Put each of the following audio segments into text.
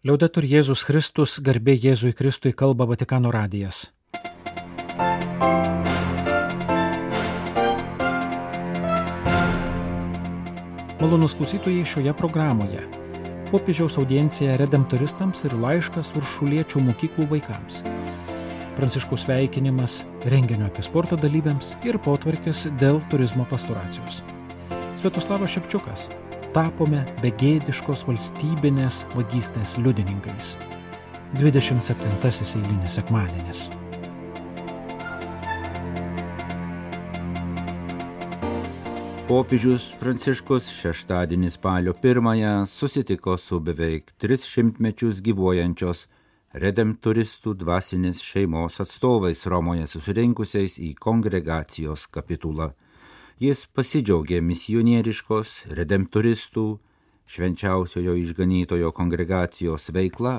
Liaudetur Jėzus Kristus, garbė Jėzui Kristui, kalba Vatikano radijas. Malonūs klausytojai, šioje programoje popiežiaus audiencija redemptoristams ir laiškas Uršuliečių mokyklų vaikams. Pranciškaus sveikinimas renginio apie sportą dalyviams ir potvarkis dėl turizmo pastoracijos. Sviatoslavas Šepčiukas. Tapome begėdiškos valstybinės vagystės liudininkais. 27 eilinis sekmadienis. Popiežius Pranciškus šeštadienį spalio 1 susitiko su beveik 300 mečius gyvuojančios redemptoristų dvasinės šeimos atstovais Romoje susirinkusiais į kongregacijos kapitulą. Jis pasidžiaugė misionieriškos redemptoristų švenčiausiojo išganytojo kongregacijos veikla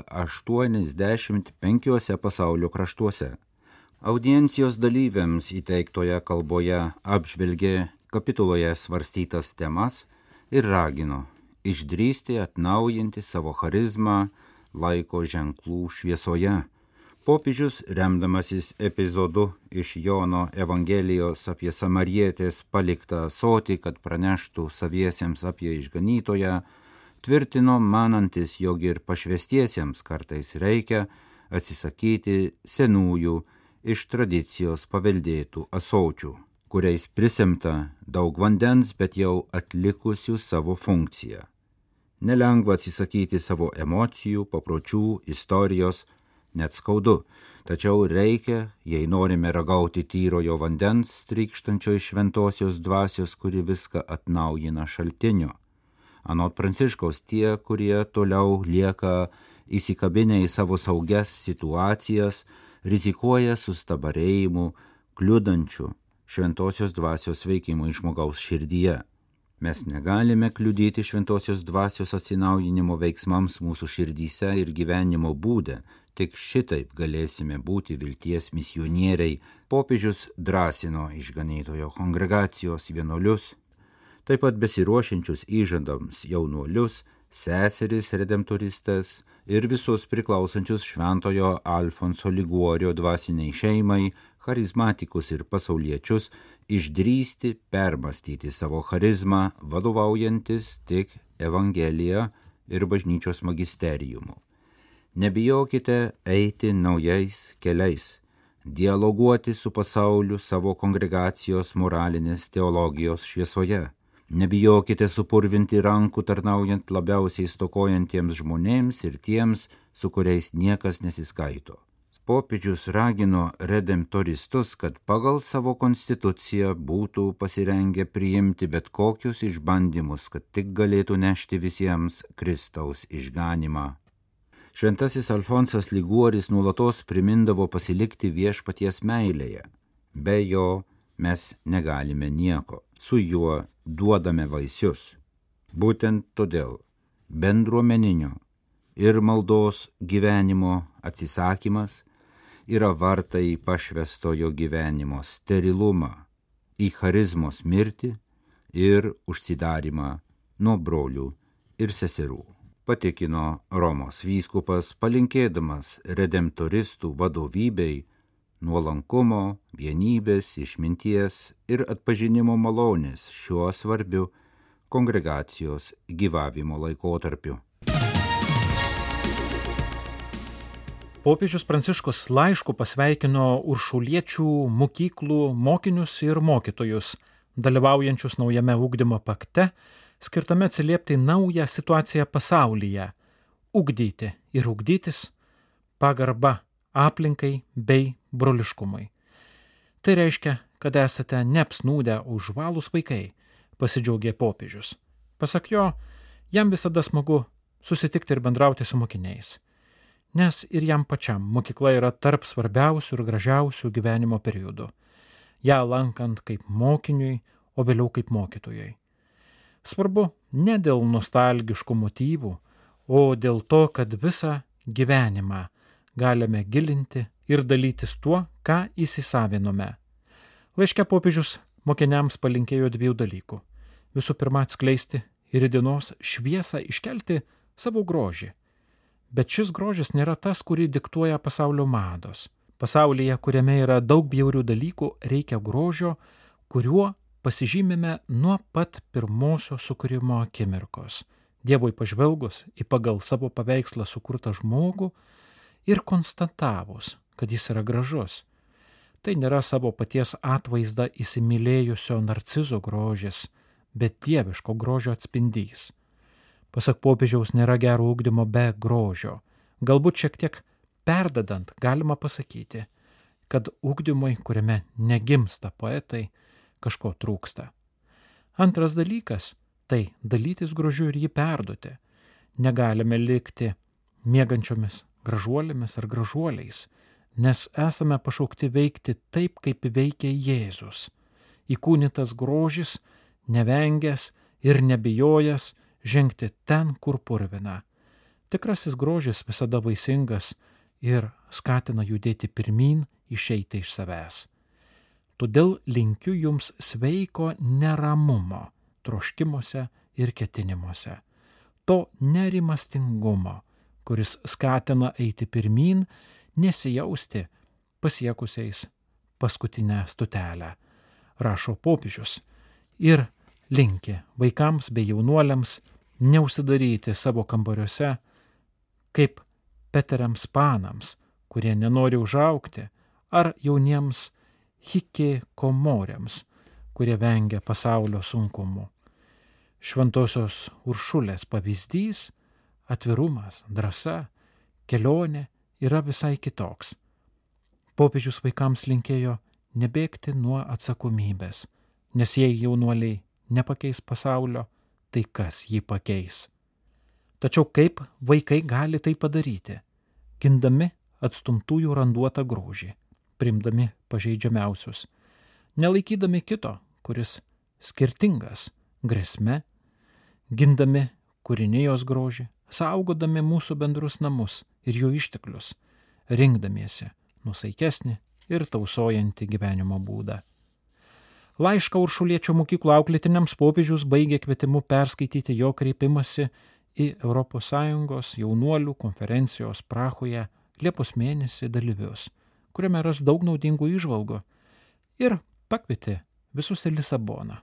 85 pasaulio kraštuose. Audiencijos dalyviams įteiktoje kalboje apžvelgė kapituloje svarstytas temas ir ragino išdrįsti atnaujinti savo charizmą laiko ženklų šviesoje. Popiežius, remdamasis epizodu iš Jono Evangelijos apie samarietės paliktą ąsotį, kad praneštų saviesiems apie išganytoją, tvirtino manantis, jog ir pašvęstiesiems kartais reikia atsisakyti senųjų iš tradicijos paveldėtų ąsočių, kuriais prisemta daug vandens, bet jau atlikusių savo funkciją. Nelengva atsisakyti savo emocijų, papročių, istorijos, net skaudu, tačiau reikia, jei norime ragauti tyrojo vandens, trykštančio iš šventosios dvasios, kuri viską atnaujina šaltinio. Anot Pranciškaus, tie, kurie toliau lieka įsikabinę į savo saugias situacijas, rizikuoja sustabarėjimu, kliudančiu šventosios dvasios veikimui žmogaus širdyje. Mes negalime kliudyti šventosios dvasios atsinaujinimo veiksmams mūsų širdyse ir gyvenimo būde, tik šitaip galėsime būti vilties misionieriai. Popiežius drąsino išganytojo kongregacijos vienuolius, taip pat besiruošiančius įžadams jaunuolius, seseris redemptoristas ir visus priklausančius šventojo Alfonso Liguorio dvasiniai šeimai, charizmatikus ir pasauliečius, išdrįsti permastyti savo charizmą, vadovaujantis tik Evangelija ir bažnyčios magisteriumu. Nebijokite eiti naujais keliais, dialoguoti su pasauliu savo kongregacijos moralinės teologijos šviesoje. Nebijokite supurvinti rankų tarnaujant labiausiai stokojantiems žmonėms ir tiems, su kuriais niekas nesiskaito. Popiežius ragino redemptoristus, kad pagal savo konstituciją būtų pasirengę priimti bet kokius išbandymus, kad tik galėtų nešti visiems Kristaus išganymą. Šventasis Alfonsas Liguoris nuolatos primindavo pasilikti viešpaties meilėje. Be jo mes negalime nieko, su juo duodame vaisius. Būtent todėl bendruomeninio ir maldos gyvenimo atsisakymas yra vartai į pašvęstojo gyvenimo sterilumą, į charizmos mirtį ir užsidarimą nuo brolių ir seserų. Patikino Romos vyskupas, palinkėdamas redemptoristų vadovybei nuolankumo, vienybės, išminties ir atpažinimo malonės šiuo svarbiu kongregacijos gyvavimo laikotarpiu. Popiežius Pranciškus laišku pasveikino Uršuliečių mokyklų mokinius ir mokytojus, dalyvaujančius naujame ugdymo pakte, skirtame atsiliepti naują situaciją pasaulyje, ugdyti ir ugdytis, pagarba aplinkai bei broliškumui. Tai reiškia, kad esate neapsnūdę užvalūs vaikai, pasidžiaugė popiežius. Pasak jo, jam visada smagu susitikti ir bendrauti su mokiniais, nes ir jam pačiam mokykla yra tarp svarbiausių ir gražiausių gyvenimo periodų, ją lankant kaip mokiniui, o vėliau kaip mokytojai. Svarbu ne dėl nostalgiškų motyvų, o dėl to, kad visą gyvenimą galime gilinti ir dalytis tuo, ką įsisavinome. Laiške popiežius mokiniams palinkėjo 2 dalykų. Visų pirma, atskleisti ir į dienos šviesą iškelti savo grožį, Bet šis grožis nėra tas, kurį diktuoja pasaulio mados. Pasaulyje, kuriame yra daug bjaurių dalykų, reikia grožio, kuriuo pasižymime nuo pat pirmosios sukūrimo akimirkos. Dievui pažvelgus į pagal savo paveikslą sukurtą žmogų ir konstatavus, kad jis yra gražus. Tai nėra savo paties atvaizdą įsimylėjusio narcizo grožis, bet dieviško grožio atspindys. Pasak popiežiaus, nėra gero ugdymo be grožio. Galbūt šiek tiek perdedant galima pasakyti, kad ugdymui, kuriame negimsta poetai, kažko trūksta. Antras dalykas – tai dalytis grožiu ir jį perduoti. Negalime likti miegančiomis gražuolėmis ar gražuoliais, nes esame pašaukti veikti taip, kaip veikia Jėzus. Įkūnytas grožis, nevengęs ir nebijojęs žengti ten, kur purvina. Tikrasis grožis visada vaisingas ir skatina judėti pirmyn, išeiti iš savęs. Todėl linkiu jums sveiko neramumo, troškimuose ir ketinimuose. To nerimastingumo, kuris skatina eiti pirmyn, nesijausti pasiekusiais paskutinę stotelę, rašo popiežius, ir linki vaikams bei jaunuoliams neužsidaryti savo kambariuose kaip peteriams panams, kurie nenori užaugti, ar jauniems hikikomoriams, kurie vengia pasaulio sunkumų. Šventosios Uršulės pavyzdys, atvirumas, drąsa, kelionė yra visai kitoks. Popiežius vaikams linkėjo nebėgti nuo atsakomybės, nes jei jaunuoliai nepakeis pasaulio, tai kas jį pakeis? Tačiau kaip vaikai gali tai padaryti? Gindami atstumtųjų randuotą grožį, priimdami pažeidžiamiausius, nelaikydami kito, kuris skirtingas, grėsme, gindami kūrinijos grožį, saugodami mūsų bendrus namus ir jų išteklius, rinkdamiesi nusaikesnį ir tausojantį gyvenimo būdą. Laišką Uršuliečio mokyklų auklėtiniams popiežius baigė kvietimu perskaityti jo kreipimąsi į ES jaunuolių konferencijos Prahoje Liepos mėnesį dalyvius, kuriame ras daug naudingų įžvalgų, ir pakvietė visus į Lisaboną.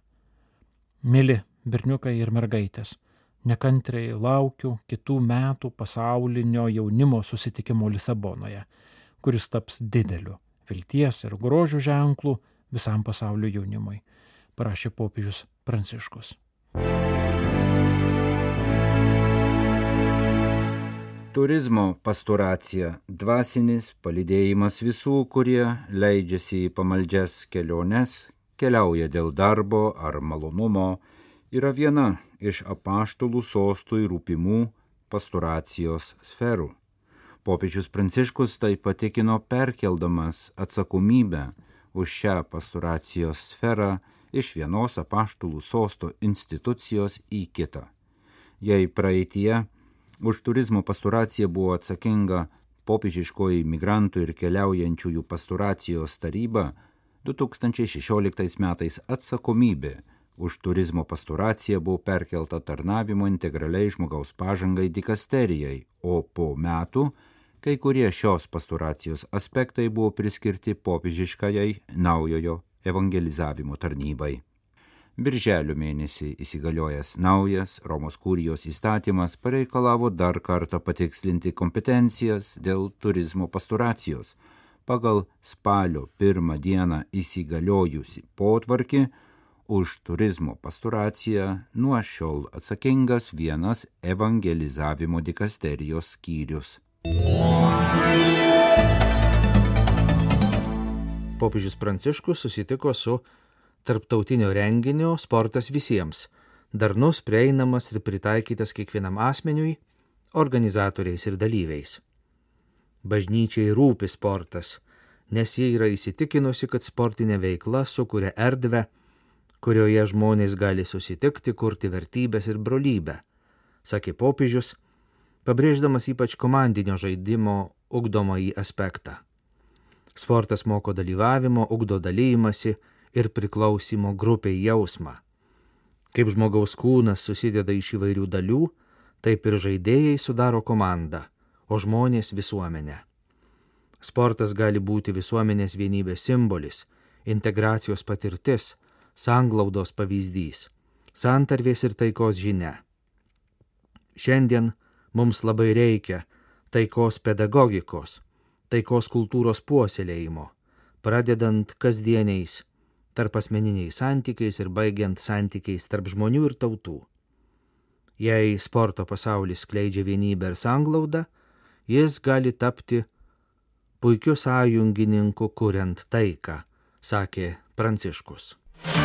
Mili berniukai ir mergaitės, nekantriai laukiu kitų metų pasaulinio jaunimo susitikimo Lisabonoje, kuris taps dideliu vilties ir grožio ženklų visam pasaulio jaunimui, parašė popiežius Pranciškus. Turizmo pastoracija, dvasinis palydėjimas visų, kurie leidžiasi į pamaldžias keliones, keliauja dėl darbo ar malonumo, yra viena iš apaštalų sostui rūpimų pastoracijos sferų. Popiežius Pranciškus tai patikino perkeldamas atsakomybę už šią pastoracijos sferą iš vienos apaštalų sosto institucijos į kitą. Jei praeitie už turizmo pastoraciją buvo atsakinga popiežiškoji migrantų ir keliaujančiųjų pastoracijos taryba, 2016 metais atsakomybė už turizmo pastoraciją buvo perkelta tarnavimo integraliai žmogaus pažangai dikasterijai, o po metų kai kurie šios pastoracijos aspektai buvo priskirti popiežiškajai naujojo evangelizavimo tarnybai. Birželio mėnesį įsigaliojęs naujas Romos kurijos įstatymas pareikalavo dar kartą patikslinti kompetencijas dėl turizmo pastoracijos. Pagal spalio 1 dieną įsigaliojusi potvarkį už turizmo pastoraciją nuo šiol atsakingas vienas evangelizavimo dikasterijos skyrius. Popiežius Pranciškus susitiko su tarptautinio renginio Sportas visiems, darnus, prieinamas ir pritaikytas kiekvienam asmeniui, organizatoriais ir dalyviais. Bažnyčiai rūpi sportas, nes jie yra įsitikinusi, kad sportinė veikla sukuria erdvę, kurioje žmonės gali susitikti, kurti vertybės ir brolybę, sakė popiežius, pabrėždamas ypač komandinio žaidimo ugdomąjį aspektą. Sportas moko dalyvavimo, ugdo dalymasi ir priklausimo grupiai jausmą. Kaip žmogaus kūnas susideda iš įvairių dalių, taip ir žaidėjai sudaro komandą, o žmonės visuomenę. Sportas gali būti visuomenės vienybės simbolis, integracijos patirtis, sanglaudos pavyzdys, santarvės ir taikos žinia. Šiandien mums labai reikia taikos pedagogikos, taikos kultūros puoselėjimo, pradedant kasdieniais tarpasmeniniais santykiais ir baigiant santykiais tarp žmonių ir tautų. Jei sporto pasaulis skleidžia vienybę ir sanglaudą, jis gali tapti puikiu sąjungininku kuriant taiką, sakė Pranciškus.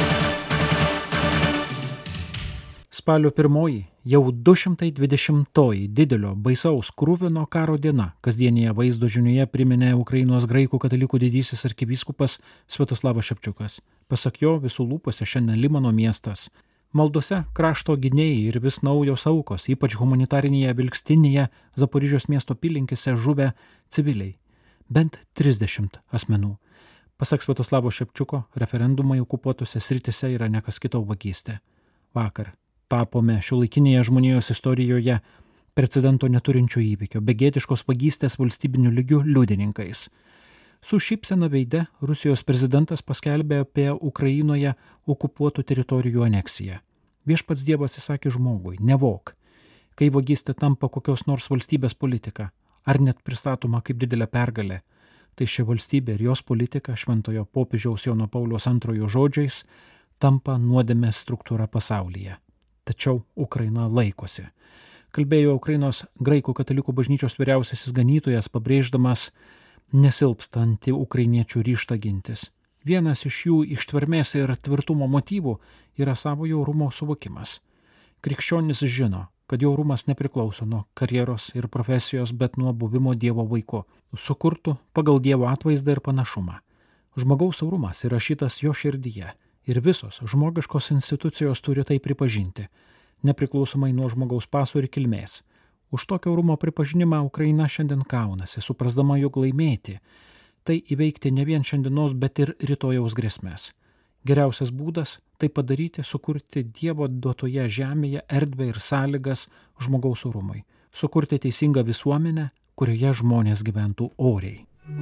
Spalio 1 jau 220 didelio baisaus kruvino karo diena kasdienėje vaizdo žinioje priminė Ukrainos graikų katalikų didysis arkivyskupas Sviatoslavas Šepčiukas. Pasak jo, visų lūpose šiandien Limano miestas. Maldose krašto gynėjai ir vis naujos aukos, ypač humanitarinėje Vilkstinėje Zaporižios miesto apylinkėse žuvę civiliai. Bent 30 asmenų. Pasak Sviatoslavo Šepčiuko, referendumai okupuotose sritise yra nekas kito vagystė. Vakar tapome šiuolaikinėje žmonijos istorijoje precedento neturinčio įvykio, begėdiškos vagystės valstybiniu lygiu liudininkais. Su šypsena veide Rusijos prezidentas paskelbė apie Ukrainoje okupuotų teritorijų aneksiją. Viešpats Dievas įsakė žmogui, nevok. Kai vagystė tampa kokios nors valstybės politika, ar net pristatoma kaip didelė pergalė, tai ši valstybė ir jos politika šventojo popiežiaus Jono Pauliaus II žodžiais tampa nuodėmės struktūra pasaulyje. Tačiau Ukraina laikosi. Kalbėjo Ukrainos graikų katalikų bažnyčios vyriausiasis ganytojas, pabrėždamas nesilpstantį ukrainiečių ryžtą gintis. Vienas iš jų ištvermės ir tvirtumo motyvų yra savojo orumo suvokimas. Krikščionis žino, kad jo orumas nepriklauso nuo karjeros ir profesijos, bet nuo buvimo Dievo vaiku, sukurtų pagal Dievo atvaizdą ir panašumą. Žmogaus orumas įrašytas jo širdyje. Ir visos žmogiškos institucijos turi tai pripažinti, nepriklausomai nuo žmogaus paso ir kilmės. Už tokio orumo pripažinimą Ukraina šiandien kaunasi, suprasdama, jog laimėti, tai įveikti ne vien šiandienos, bet ir rytojaus grėsmės. Geriausias būdas tai padaryti, sukurti Dievo duotoje žemėje erdvę ir sąlygas žmogaus orumui, sukurti teisingą visuomenę, kurioje žmonės gyventų oriai.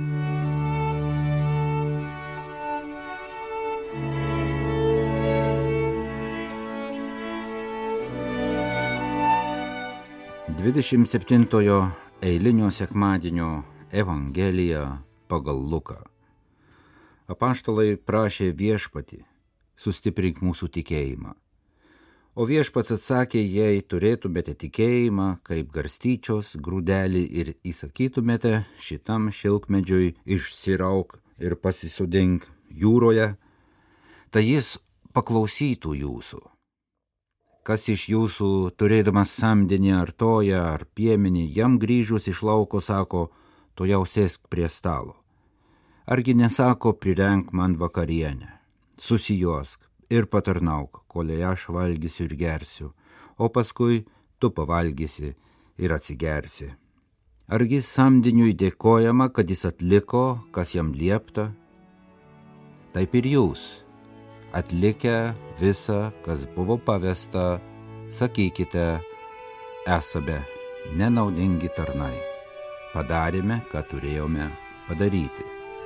Dvidešimt 27 eilinio sekmadienio Evangelija pagal Luką. Apaštalai prašė viešpatį, sustiprink mūsų tikėjimą. O viešpats atsakė, jei turėtumėte tikėjimą kaip garstyčios grūdelį ir įsakytumėte šitam šilkmedžiui išsirauk ir pasisodink jūroje, tai jis paklausytų jūsų. Kas iš jūsų, turėdamas samdinį ar toją ar piemenį, jam grįžus iš lauko sako, tu jau sėsk prie stalo. Argi nesako, prirenk man vakarienę, susijuosk ir patarnauk, kol aš valgysiu ir gersiu, o paskui tu pavalgysi ir atsigersi. Argi samdiniui dėkojama, kad jis atliko, kas jam liepta? Taip ir jūs. Atlikę visą, kas buvo pavesta, sakykite, esame nenaudingi tarnai. Padarėme, ką turėjome padaryti.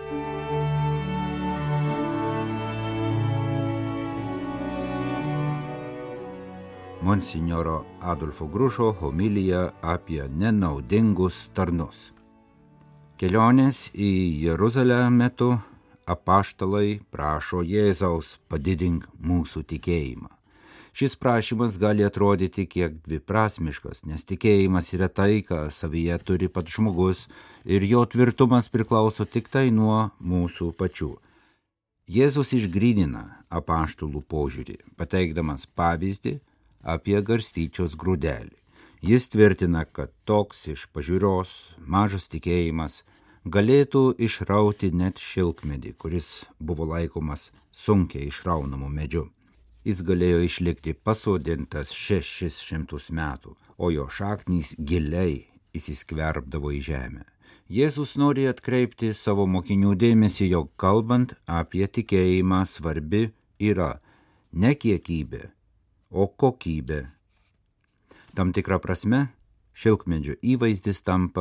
Monsinjoro Adolfo Grušo homilija apie nenaudingus tarnus. Kelionės į Jeruzalę metu apaštalai prašo Jėzaus padidink mūsų tikėjimą. Šis prašymas gali atrodyti kiek dviprasmiškas, nes tikėjimas yra tai, ką savyje turi pats žmogus ir jo tvirtumas priklauso tik tai nuo mūsų pačių. Jėzus išgrynina apaštalų požiūrį, pateikdamas pavyzdį apie garstyčios grūdelį. Jis tvirtina, kad toks iš pažiūros mažas tikėjimas galėtų išrauti net šilkmedį, kuris buvo laikomas sunkiai išraunamu medžiu. Jis galėjo išlikti pasodintas 600 metų, o jo šaknys giliai įsiskverbdavo į žemę. Jėzus nori atkreipti savo mokinių dėmesį, jog kalbant apie tikėjimą svarbi yra ne kiekybė, o kokybė. Tam tikra prasme, šilkmedžio įvaizdis tampa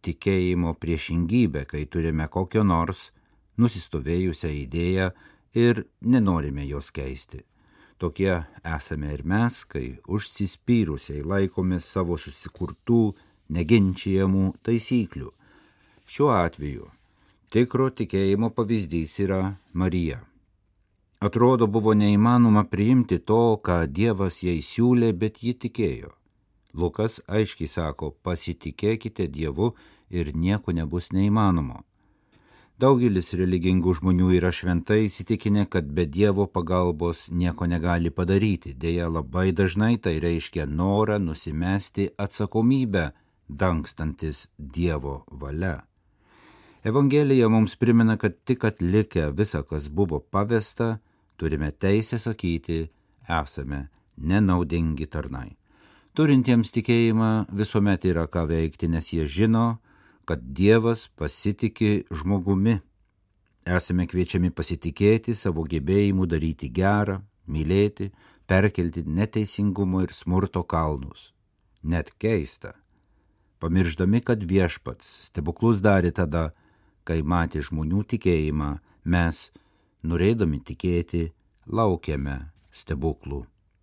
tikėjimo priešingybė, kai turime kokio nors nusistovėjusią idėją ir nenorime jos keisti. Tokie esame ir mes, kai užsispyrusiai laikomės savo susikurtų, neginčijamų taisyklių. Šiuo atveju tikro tikėjimo pavyzdys yra Marija. Atrodo, buvo neįmanoma priimti to, ką Dievas jai siūlė, bet ji tikėjo. Lukas aiškiai sako, pasitikėkite Dievu ir nieko nebus neįmanomo. Daugelis religingų žmonių yra šventai įsitikinę, kad be Dievo pagalbos nieko negali padaryti. Deja, labai dažnai tai reiškia norą nusimesti atsakomybę, dangstantis Dievo valia. Evangelija mums primena, kad tik atlikę visą, kas buvo pavesta, turime teisę sakyti, esame nenaudingi tarnai. Turintiems tikėjimą visuomet yra ką veikti, nes jie žino, kad Dievas pasitiki žmogumi. Esame kviečiami pasitikėti savo gebėjimu daryti gerą, mylėti, perkelti neteisingumo ir smurto kalnus. Net keista, pamirždami, kad Viešpats stebuklus darė tada, kai matė žmonių tikėjimą, mes, norėdami tikėti, laukiame stebuklų.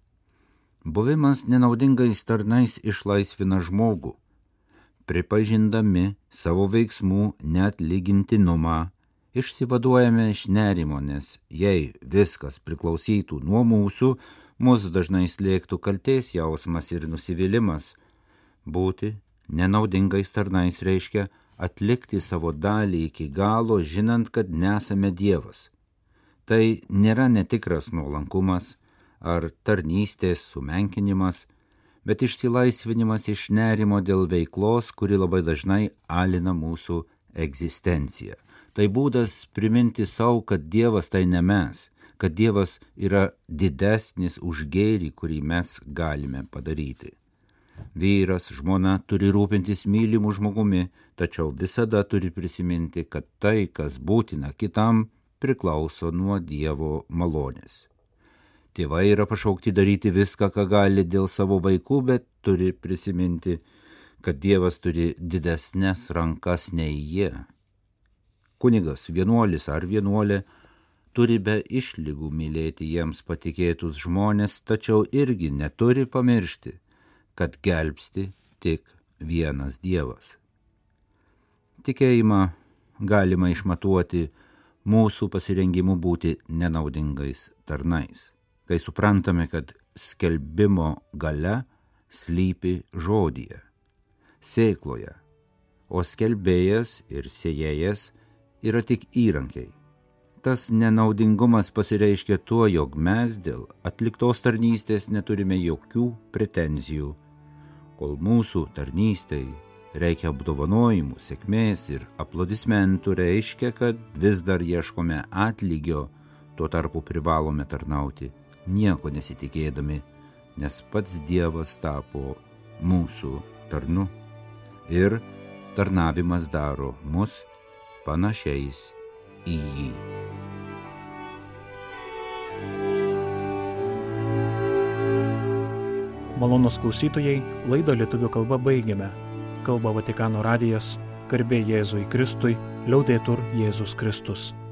Buvimas nenaudingais tarnais išlaisvina žmogų. Pripažindami savo veiksmų neatlygintinumą, išsivaduojame iš nerimo, nes jei viskas priklausytų nuo mūsų, mus dažnai slėgtų kaltės jausmas ir nusivylimas. Būti nenaudingais tarnais reiškia atlikti savo dalį iki galo, žinant, kad nesame Dievas. Tai nėra netikras nuolankumas ar tarnystės sumenkinimas, bet išsilaisvinimas iš nerimo dėl veiklos, kuri labai dažnai alina mūsų egzistenciją. Tai būdas priminti savo, kad Dievas tai ne mes, kad Dievas yra didesnis už gėrį, kurį mes galime padaryti. Vyras, žmona turi rūpintis mylimu žmogumi, tačiau visada turi prisiminti, kad tai, kas būtina kitam, priklauso nuo Dievo malonės. Tėvai yra pašaukti daryti viską, ką gali dėl savo vaikų, bet turi prisiminti, kad Dievas turi didesnes rankas nei jie. Kunigas, vienuolis ar vienuolė turi be išlygų mylėti jiems patikėtus žmonės, tačiau irgi neturi pamiršti, kad gelbsti tik vienas Dievas. Tikėjimą galima išmatuoti mūsų pasirengimu būti nenaudingais tarnais, kai suprantame, kad skelbimo galia slypi žodyje, sėkloje, o skelbėjas ir sėjėjas yra tik įrankiai. Tas nenaudingumas pasireiškia tuo, jog mes dėl atliktos tarnystės neturime jokių pretenzijų, kol mūsų tarnystei reikia apdovanojimų, sėkmės ir aplodismentų, reiškia, kad vis dar ieškome atlygio, tuo tarpu privalome tarnauti, nieko nesitikėdami, nes pats Dievas tapo mūsų tarnu ir tarnavimas daro mus panašiais į jį. Malonūs klausytojai, laidą lietuvių kalba baigiame. Kalba Vatikano radijas, garbė Jėzui Kristui, liaudetur Jėzus Kristus.